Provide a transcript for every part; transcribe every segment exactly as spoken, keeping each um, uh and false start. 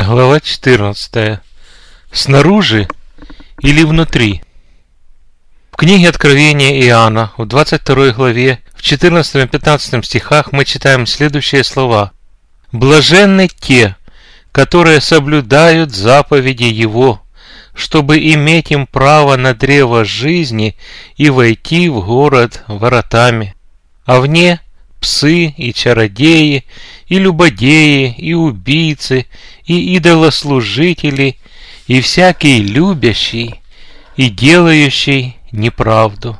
Глава четырнадцатая. Снаружи или внутри? В книге Откровения Иоанна, в двадцать второй главе, в четырнадцатом и пятнадцатом стихах мы читаем следующие слова. «Блаженны те, которые соблюдают заповеди Его, чтобы иметь им право на древо жизни и войти в город воротами. А вне псы и чародеи, и любодеи, и убийцы, и идолослужители, и всякий любящий и делающий неправду».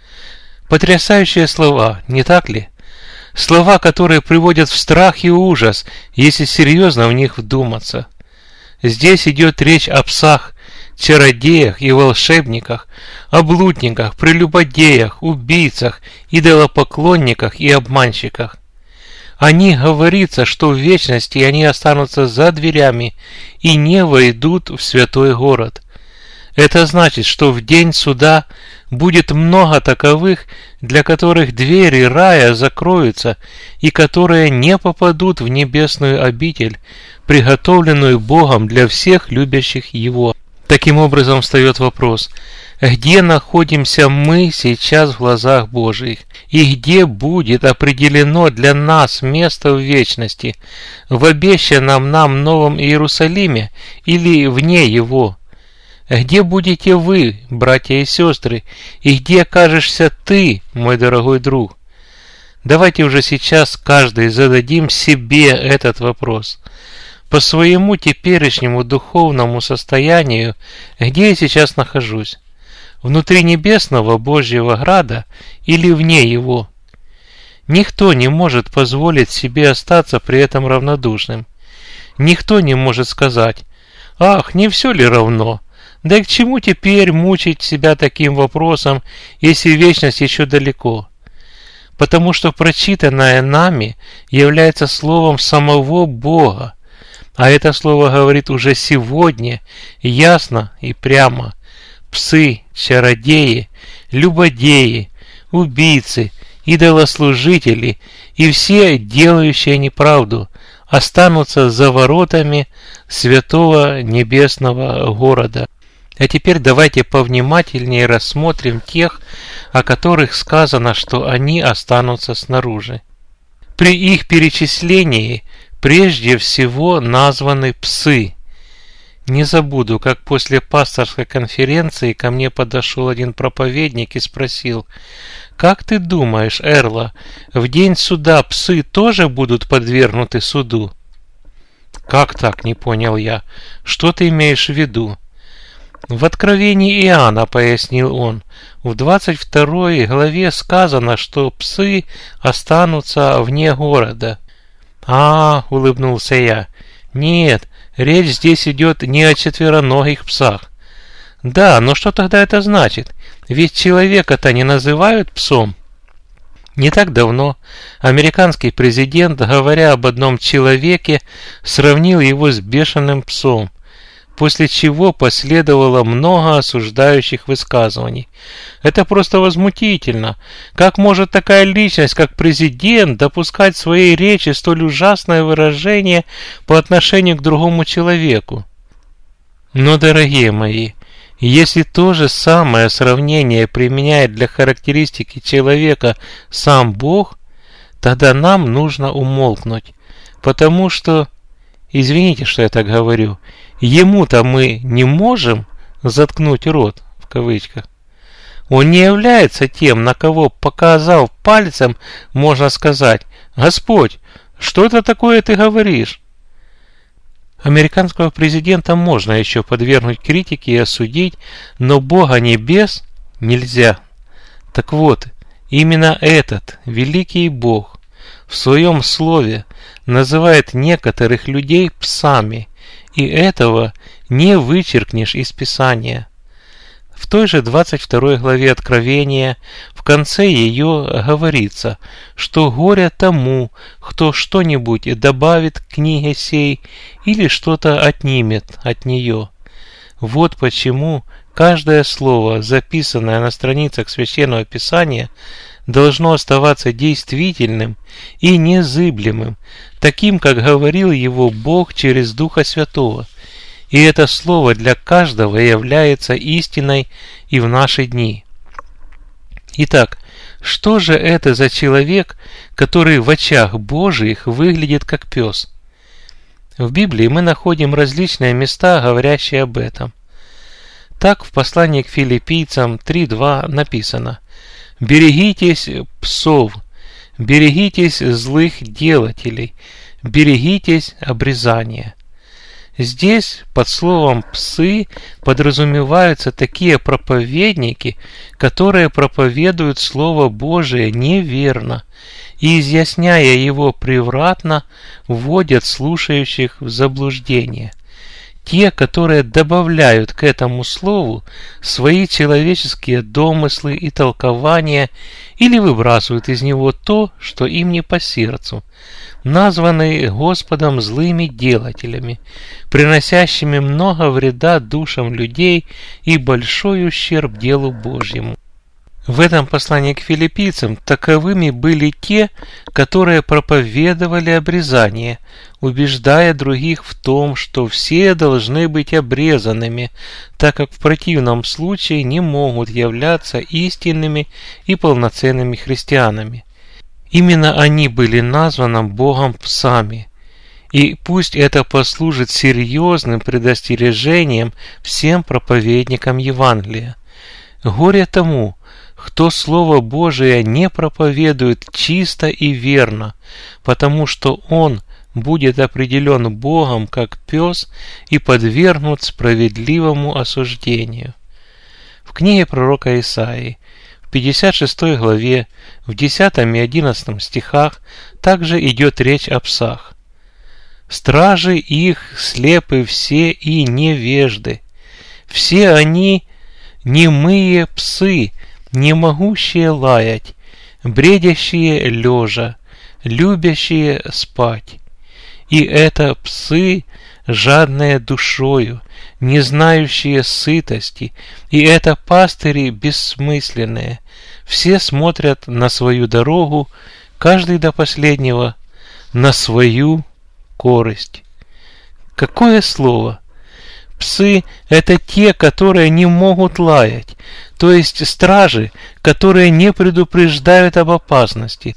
Потрясающие слова, не так ли? Слова, которые приводят в страх и ужас, если серьезно в них вдуматься. Здесь идет речь о псах, чародеях и волшебниках, о блудниках, прелюбодеях, убийцах, идолопоклонниках и обманщиках. О них говорится, что в вечности они останутся за дверями и не войдут в святой город. Это значит, что в день суда будет много таковых, для которых двери рая закроются и которые не попадут в небесную обитель, приготовленную Богом для всех любящих Его. Таким образом встает вопрос, где находимся мы сейчас в глазах Божьих, и где будет определено для нас место в вечности, в обещанном нам Новом Иерусалиме или вне его? Где будете вы, братья и сестры, и где окажешься ты, мой дорогой друг? Давайте уже сейчас каждый зададим себе этот вопрос. По своему теперешнему духовному состоянию, где я сейчас нахожусь? Внутри небесного Божьего града или вне его? Никто не может позволить себе остаться при этом равнодушным. Никто не может сказать: «Ах, не все ли равно? Да и к чему теперь мучить себя таким вопросом, если вечность еще далеко?» Потому что прочитанное нами является словом самого Бога, а это слово говорит уже сегодня ясно и прямо. Псы, чародеи, любодеи, убийцы, идолослужители и все, делающие неправду, останутся за воротами святого небесного города. А теперь давайте повнимательнее рассмотрим тех, о которых сказано, что они останутся снаружи. При их перечислении прежде всего названы псы. Не забуду, как после пасторской конференции ко мне подошел один проповедник и спросил: «Как ты думаешь, Эрла, в день суда псы тоже будут подвергнуты суду?» «Как так?» — не понял я. «Что ты имеешь в виду?» «В Откровении Иоанна, — пояснил он, — в двадцать второй главе сказано, что псы останутся вне города». «А, — улыбнулся я, — нет, речь здесь идет не о четвероногих псах». «Да, но что тогда это значит? Ведь человека-то не называют псом». Не так давно американский президент, говоря об одном человеке, сравнил его с бешеным псом, после чего последовало много осуждающих высказываний. Это просто возмутительно. Как может такая личность, как президент, допускать в своей речи столь ужасное выражение по отношению к другому человеку? Но, дорогие мои, если то же самое сравнение применяет для характеристики человека сам Бог, тогда нам нужно умолкнуть, потому что, извините, что я так говорю, ему-то мы не можем заткнуть рот, в кавычках. Он не является тем, на кого, показав пальцем, можно сказать: «Господь, что это такое ты говоришь?» Американского президента можно еще подвергнуть критике и осудить, но Бога небес нельзя. Так вот, именно этот великий Бог в своем слове называет некоторых людей псами, и этого не вычеркнешь из Писания. В той же двадцать второй главе Откровения, в конце ее говорится, что горе тому, кто что-нибудь добавит к книге сей или что-то отнимет от нее. Вот почему каждое слово, записанное на страницах Священного Писания, должно оставаться действительным и незыблемым, таким, как говорил его Бог через Духа Святого. И это слово для каждого является истиной и в наши дни. Итак, что же это за человек, который в очах Божиих выглядит как пес? В Библии мы находим различные места, говорящие об этом. Так в послании к филиппийцам три два написано: «Берегитесь псов, берегитесь злых делателей, берегитесь обрезания». Здесь под словом «псы» подразумеваются такие проповедники, которые проповедуют Слово Божие неверно и, изъясняя его превратно, вводят слушающих в заблуждение. Те, которые добавляют к этому слову свои человеческие домыслы и толкования или выбрасывают из него то, что им не по сердцу, названные Господом злыми делателями, приносящими много вреда душам людей и большой ущерб делу Божьему. В этом послании к филиппийцам таковыми были те, которые проповедовали обрезание, убеждая других в том, что все должны быть обрезанными, так как в противном случае не могут являться истинными и полноценными христианами. Именно они были названы Богом псами, и пусть это послужит серьезным предостережением всем проповедникам Евангелия. Горе тому, кто Слово Божие не проповедует чисто и верно, потому что он будет определен Богом как пес и подвергнут справедливому осуждению. В книге пророка Исаии в пятьдесят шестой главе, в десятом и одиннадцатом стихах также идет речь о псах. «Стражи их слепы все и невежды, все они немые псы, не могущие лаять, бредящие лежа, любящие спать. И это псы, жадные душою, не знающие сытости, и это пастыри бессмысленные. Все смотрят на свою дорогу, каждый до последнего на свою корость». Какое слово! Псы – это те, которые не могут лаять, то есть стражи, которые не предупреждают об опасности.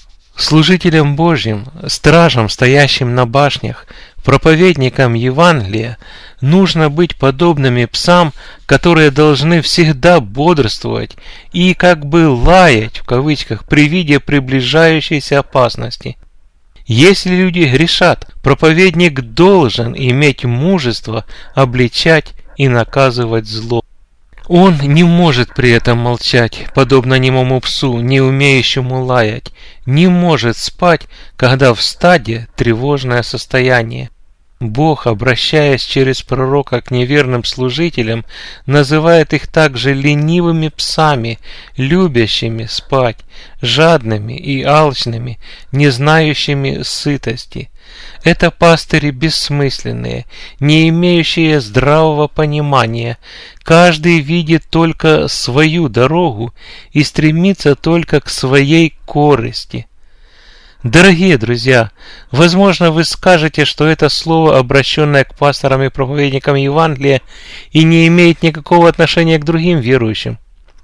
Служителям Божьим, стражам, стоящим на башнях, проповедникам Евангелия, нужно быть подобными псам, которые должны всегда бодрствовать и как бы лаять, в кавычках, при виде приближающейся опасности. Если люди грешат, проповедник должен иметь мужество обличать и наказывать зло. Он не может при этом молчать, подобно немому псу, не умеющему лаять, не может спать, когда в стаде тревожное состояние. Бог, обращаясь через пророка к неверным служителям, называет их также ленивыми псами, любящими спать, жадными и алчными, не знающими сытости. Это пастыри бессмысленные, не имеющие здравого понимания. Каждый видит только свою дорогу и стремится только к своей корысти. Дорогие друзья, возможно, вы скажете, что это слово, обращенное к пасторам и проповедникам Евангелия, и не имеет никакого отношения к другим верующим.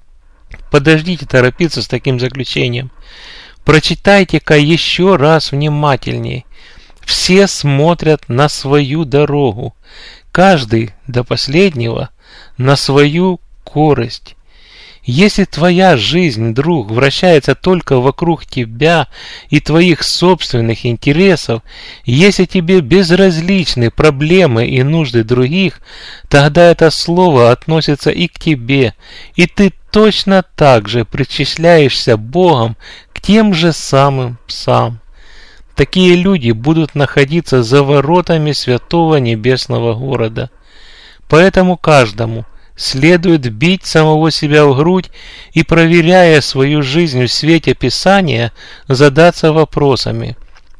Подождите торопиться с таким заключением. Прочитайте-ка еще раз внимательней. Все смотрят на свою дорогу, каждый до последнего на свою корость. Если твоя жизнь, друг, вращается только вокруг тебя и твоих собственных интересов, если тебе безразличны проблемы и нужды других, тогда это слово относится и к тебе, и ты точно так же причисляешься Богом к тем же самым псам. Такие люди будут находиться за воротами святого небесного города. Поэтому каждому следует бить самого себя в грудь и, проверяя свою жизнь в свете Писания, задаться вопросами: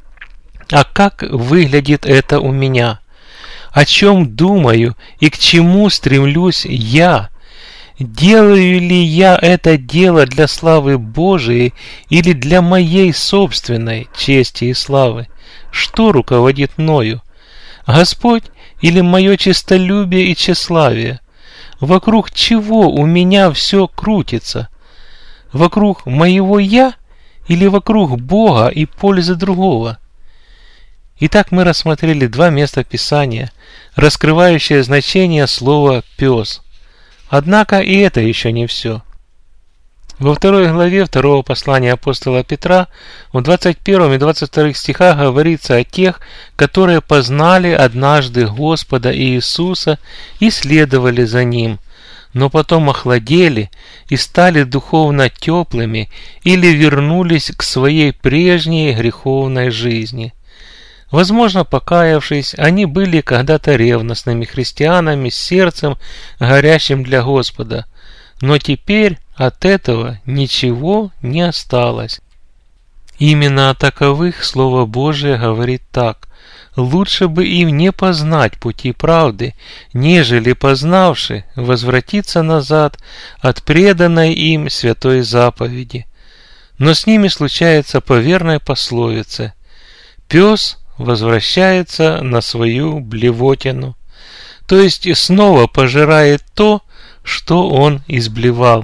а как выглядит это у меня? О чем думаю и к чему стремлюсь я? делаю ли я это дело для славы Божией или для моей собственной чести и славы? Что руководит мною? Господь или мое честолюбие и тщеславие? Вокруг чего у меня все крутится? Вокруг моего «я» или вокруг Бога и пользы другого? Итак, мы рассмотрели два места Писания, раскрывающие значение слова «пес». Однако и это еще не все. Во второй главе второго послания апостола Петра в двадцать первом и двадцать втором стихах говорится о тех, которые познали однажды Господа Иисуса и следовали за Ним, но потом охладели и стали духовно теплыми или вернулись к своей прежней греховной жизни. Возможно, покаявшись, они были когда-то ревностными христианами с сердцем, горящим для Господа, но теперь от этого ничего не осталось. Именно о таковых Слово Божие говорит так: «Лучше бы им не познать пути правды, нежели познавши возвратиться назад от преданной им святой заповеди». Но с ними случается по верной пословице: «Пес возвращается на свою блевотину», то есть снова пожирает то, что он изблевал.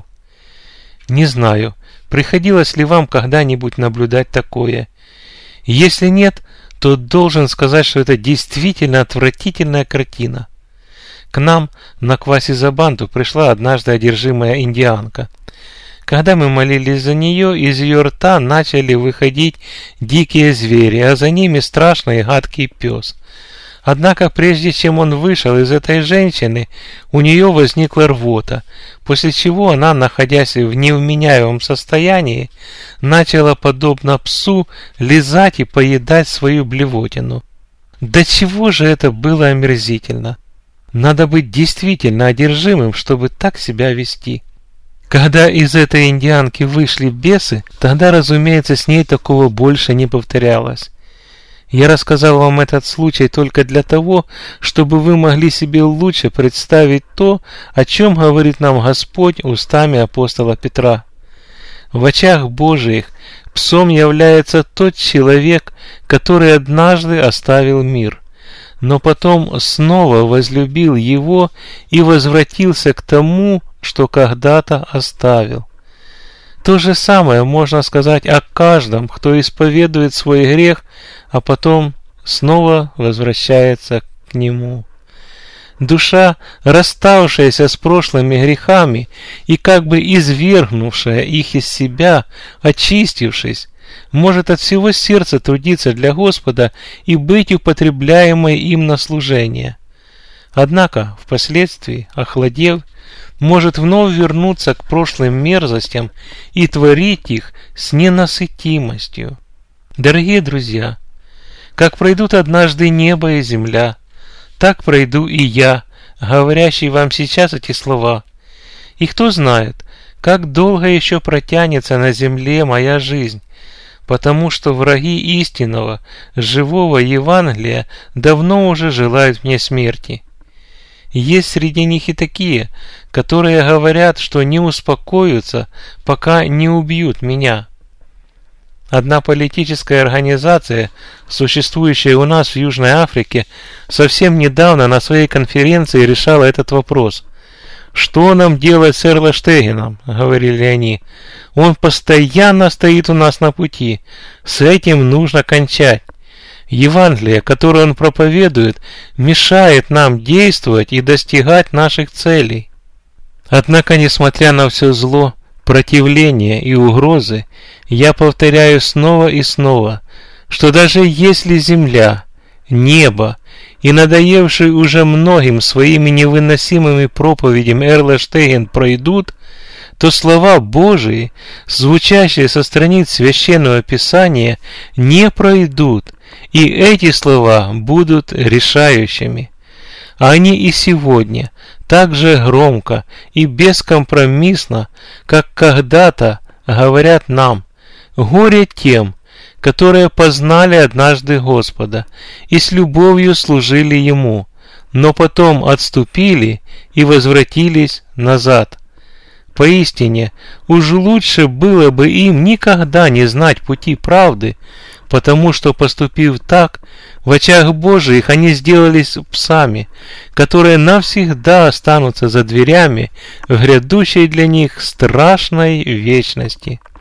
Не знаю, приходилось ли вам когда-нибудь наблюдать такое. Если нет, то должен сказать, что это действительно отвратительная картина. К нам на Квасизабанту пришла однажды одержимая индианка. Когда мы молились за нее, из ее рта начали выходить дикие звери, а за ними страшный и гадкий пес. Однако прежде чем он вышел из этой женщины, у нее возникла рвота, после чего она, находясь в невменяемом состоянии, начала, подобно псу, лизать и поедать свою блевотину. До чего же это было омерзительно! Надо быть действительно одержимым, чтобы так себя вести. Когда из этой индианки вышли бесы, тогда, разумеется, с ней такого больше не повторялось. Я рассказал вам этот случай только для того, чтобы вы могли себе лучше представить то, о чем говорит нам Господь устами апостола Петра. В очах Божиих псом является тот человек, который однажды оставил мир, но потом снова возлюбил его и возвратился к тому, что когда-то оставил. То же самое можно сказать о каждом, кто исповедует свой грех, а потом снова возвращается к нему. Душа, расставшаяся с прошлыми грехами и как бы извергнувшая их из себя, очистившись, может от всего сердца трудиться для Господа и быть употребляемой им на служение. Однако, впоследствии, охладев, может вновь вернуться к прошлым мерзостям и творить их с ненасытимостью. Дорогие друзья, как пройдут однажды небо и земля, так пройду и я, говорящий вам сейчас эти слова. И кто знает, как долго еще протянется на земле моя жизнь, потому что враги истинного, живого Евангелия давно уже желают мне смерти. Есть среди них и такие, которые говорят, что не успокоятся, пока не убьют меня. Одна политическая организация, существующая у нас в Южной Африке, совсем недавно на своей конференции решала этот вопрос. «Что нам делать с Эрлаштегеном?» — говорили они. «Он постоянно стоит у нас на пути. С этим нужно кончать. Евангелие, которое он проповедует, мешает нам действовать и достигать наших целей». Однако, несмотря на все зло, противление и угрозы, я повторяю снова и снова, что даже если земля, небо и надоевший уже многим своими невыносимыми проповедями Эрлаштеген пройдут, то слова Божии, звучащие со страниц Священного Писания, не пройдут, и эти слова будут решающими. Они и сегодня так же громко и бескомпромиссно, как когда-то, говорят нам: «Горе тем, которые познали однажды Господа и с любовью служили Ему, но потом отступили и возвратились назад». Поистине, уж лучше было бы им никогда не знать пути правды, потому что, поступив так, в очах Божиих они сделались псами, которые навсегда останутся за дверями в грядущей для них страшной вечности.